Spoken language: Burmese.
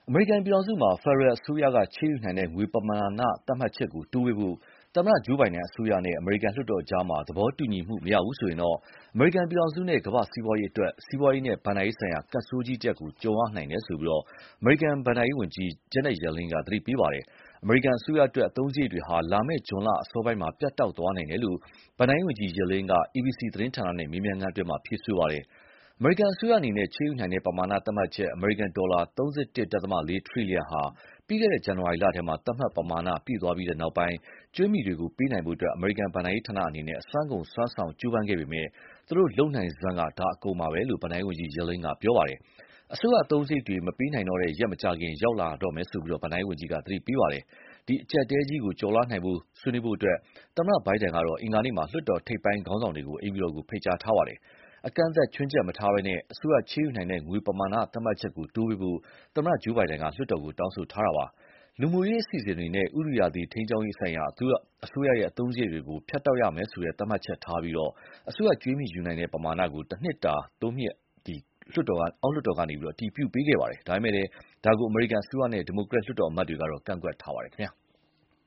အမေရိကန်ပြည်ထောင်စုမှာ ဖက်ဒရယ်အစိုးရကချေးယူနိုင်တဲ့ငွေပမာဏသတ်မှတ်ချက်ကိုတိုးပေးဖို့သမ္မတဂျိုးဘိုင်ဒန်အစိုးရနဲ့အမေရိကန်လွှတ်တော်ကြားသဘောတူညီမှုမရဘူးဆိုရင်တော့အမေရိကန်ပြည်ထောင်စုနဲ့ကမ္ဘာ့စီးပွားရေးအတွက်စီးပွားရေးနဲ့ဘဏ္ဍာရေးဆိုင်ရာကပ်ဆိုးကြီးတရပ်ကိုကြုံရနိုင်တယ်လို့အမေရိကန်ဘဏ္ဍာရေးဝန်ကြီး Janet Yellen ကသတိပေးပါတယ်။ အမေရိကန်အစိုးရအတွက်အသုံးစရိတ်တွေဟာလာမယ့်ဇွန်လအစောပိုင်းမှာပြတ်တောက်သွားနိုင်တယ်လို့ဘဏ္ဍာရေးဝန်ကြီး Yellen က ABC သတင်းဌာနနဲ့မေးမြန်းခန်းအတွင်းဖြေဆိုပါတယ်။ အမေရိကန်အစိုးရအနေနဲ့ချေးယူနိုင်တဲ့ပမာဏသတ်မှတ်ချက်အမေရိကန်ဒေါ်လာ 31.4 ထရီလီယံဟာပြီးခဲ့တဲ့ဇန်နဝါရီလထဲသတ်မှတ်ပမာဏပြည့်သွားပြီးနောက်ကြွေးမြီတွေကိုပေးနိုင်ဖို့အမေရိကန်ဘဏ္ဍာရေးဌာနအနေနဲ့အစွမ်းကုန်စွမ်းဆောင်ကြိုးပမ်းခဲ့ပေမယ့်သူတို့လုပ်နိုင်စွမ်းကဒါအကုန်ပါပဲလို့ဘဏ္ဍာရေးဝန်ကြီး Yellen ကပြောပါတယ်။ အစိုးရအသုံးစရိတ်တွေမပေးနိုင်တော့တဲ့ရက်မကြာခင်ရောက်လာတော့မယ်လို့ဘဏ္ဍာရေးဝန်ကြီးကသတိပေးပါတယ်။ ဒီအကျပ်အတည်းကြီးကိုကျော်လွှားနိုင်ဖို့ဆွေးနွေးဖို့သမ္မတဘိုင်ဒန်ကတော့အင်္ဂါနေ့မှာလွှတ်တော်ထိပ်ပိုင်းခေါင်းဆောင်တွေကိုအိမ်ဖြူတော်ကိုဖိတ်ကြားထားပါတယ်။ အကန့်အသတ်ခြွင်းချက်မထားဘဲအစိုးရချေးယူနိုင်တဲ့ငွေပမာဏသတ်မှတ်ချက်ကိုတိုးပေးဖို့သမ္မတဂျိုးဘိုင်ဒန်ကလွှတ်တော်ကိုတောင်းဆိုထားပါတယ်။ လူမှုရေးအစီအစဉ်တွေနဲ့ဥတုရာသီထိန်းကျောင်းရေးဆိုင်ရာအစိုးရအသုံးစရိတ်တွေကိုဖြတ်တောက်ရမယ်ဆိုတဲ့သတ်မှတ်ချက်ထားပြီးအစိုးရကြွေးမြီယူနိုင်တဲ့ပမာဏကိုတနှစ်တာတိုးမြှင့်အောက်လွှတ်တော်ကအတည်ပြုပေးခဲ့ပါတယ်။ ဒါပေမယ့်လည်းဒါကိုအမေရိကန်အစိုးရနဲ့ဒီမိုကရက်လွှတ်တော်အမတ်တွေကကန့်ကွက်ထားပါတယ်။